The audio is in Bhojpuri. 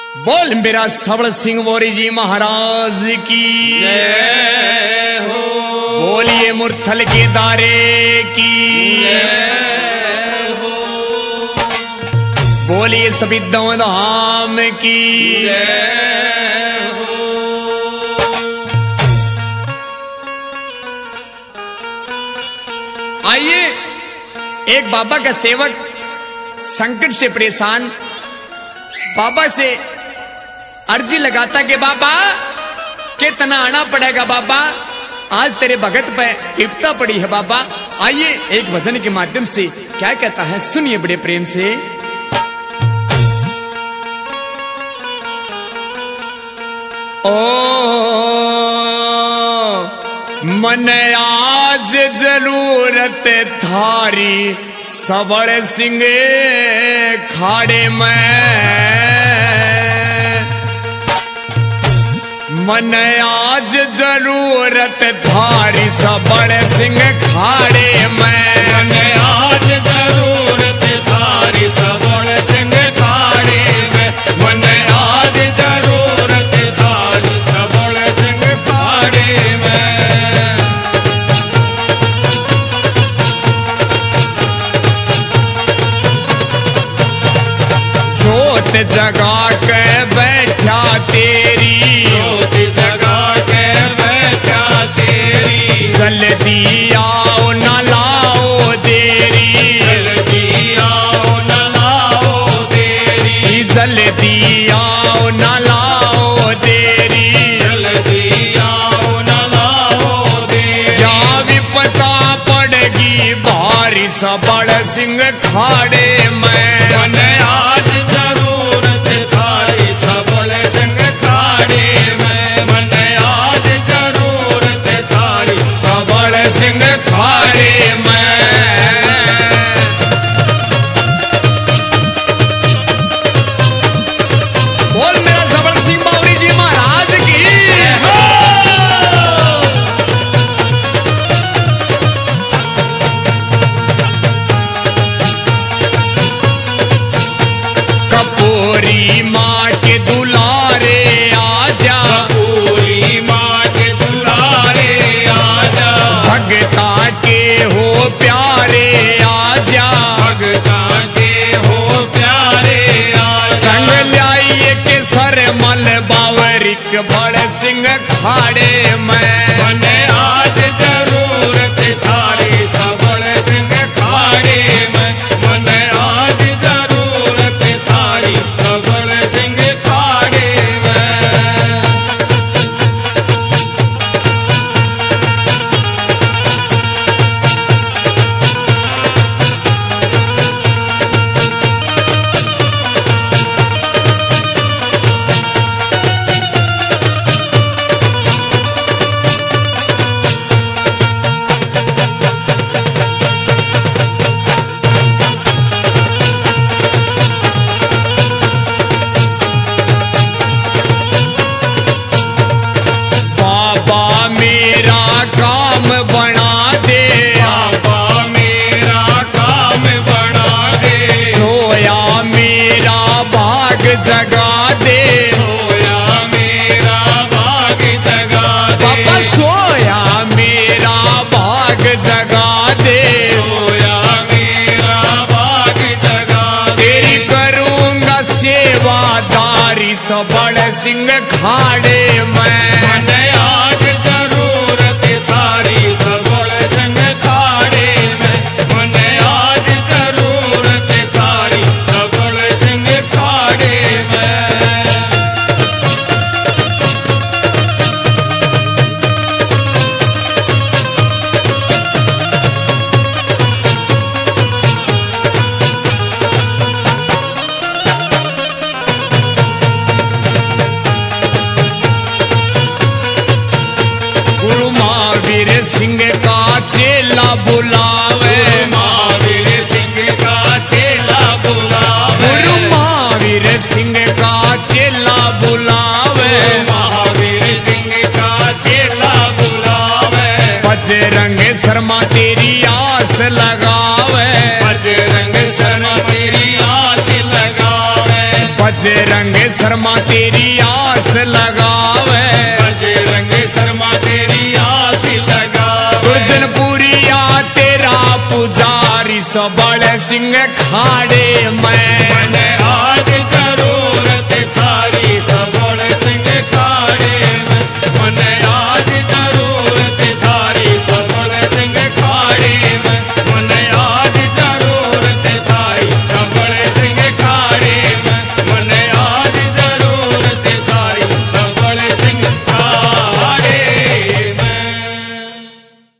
बोल मेरा सबल सिंह मोरी जी महाराज की जय हो। बोलिए मुरथल के दारे की जय हो। बोलिए सभी धाम की जय हो। आइए, एक बाबा का सेवक संकट से परेशान बाबा से अर्जी लगाता कि बाबा कितना आना पड़ेगा बाबा, आज तेरे भगत पे विपदा पड़ी है बाबा। आइए एक भजन के माध्यम से क्या कहता है, सुनिए बड़े प्रेम से। ओ मन आज जरूरत थारी सबड़ सिंह खाड़े में, मन आज जरूरत थारी सबड़ सिंह खाड़े में, मन आज जरूरत थारी सबड़ सिंह खाड़े में, मन आज जरूरत थारी सबड़ सिंह खाड़े में। जोत जगा के बैठा तेरी, जोत जगा के बैठा तेरी, जल्दी आओ न लाओ देरी, जल्दी आओ न लाओ देरी, जल्दी आओ न लाओ देरी, जल्दी आओ न लाओ देरी। क्या विपदा पड़ेगी भारी सबड़ सिंह खाड़े में, मन आज जरूरत थारी सबड़ सिंह खाड़े में, मन आज जरूरत थारी सबड़ सिंह खाड़े में। बोल मेरा सबड़ सिंह बावरी जी महाराज की कपूरी माँ के दुलारे आजा, पूरी माँ के दुलारे आजा, भगता के हो प्यारे आजा, भगता के हो प्यारे आजा। संग ल्याइए के सर मल बावरिक बड़ सिंह खाड़े में, मन आज जरूरत थारी सबड़ सिंह खाड़े में, मन आज जरूरत थारी सबड़ सिंह खाड़े में। बाबा मेरा काम बना दे, बाबा मेरा काम बना दे, सोया मेरा भाग जगा दे, सोया मेरा भाग जगा दे, बाबा सोया मेरा भाग जगा दे, सोया मेरा भाग जगा दे। तेरी करूंगा सेवादारी सबड़ सिंह खाड़े में, मन आज जरूरत थारी सबड़ सिंह खाड़े में, मन आज जरूरत थारी सबड़ सिंह खाड़े में। गुरु महावीर सिंह का चेला बुलावे, महावीर सिंह का चेला बुलावे, गुरु महावीर सिंह का चेला बुलावे, महावीर सिंह का चेला बुलावे, बजरंग शर्मा तेरी आस लगावे, बजरंग शर्मा तेरी आस लगावे, बजरंग शर्मा तेरी आस लगावे, बजरंग शर्मा तेरी आस लगावे। गुर्जनपुरिया तेरा पुजारी सबल सिंह खाड़े में मन आ